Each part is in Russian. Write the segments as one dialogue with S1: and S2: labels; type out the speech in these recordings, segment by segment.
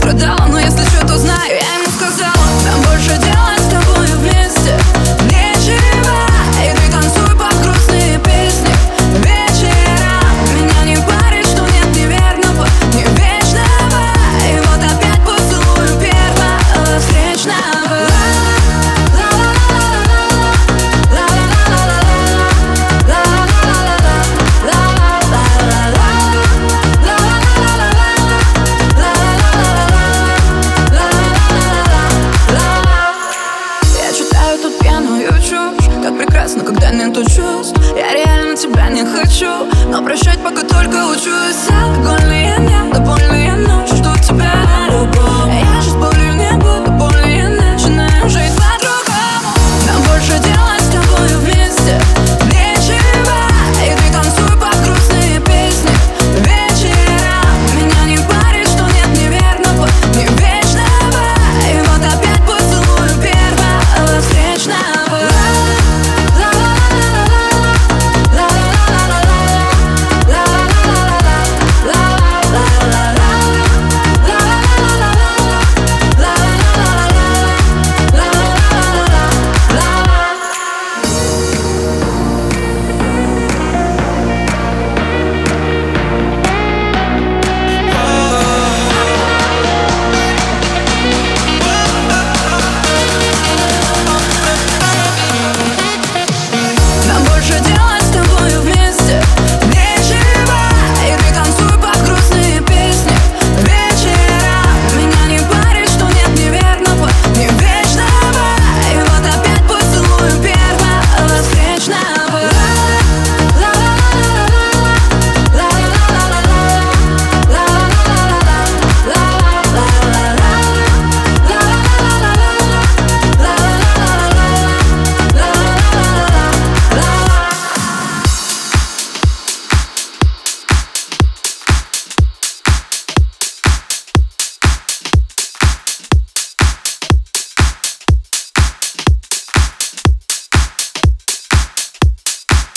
S1: продала, но если что, то знаю. Я ему сказала: нам больше делать с тобой вместе нечего. И ты танцуй под грустные песни вечера. Меня не парит, что нет неверного, не вечного. И вот опять поцелую первого встречного. Как прекрасно, когда нету чувств. Я реально тебя не хочу, но прощать пока только учусь. Алкогольные дни, да больная ночь, жду тебя на любовь. Я же с болью не буду, более начинаю жить по-другому. Нам больше делать с тобой вместе нечего. И ты танцуй под грустные песни вечера. Меня не парит, что нет неверного, не вечного. И вот опять поцелую первого встречного.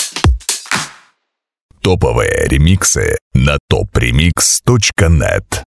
S2: Топовые ремиксы на topremix.net.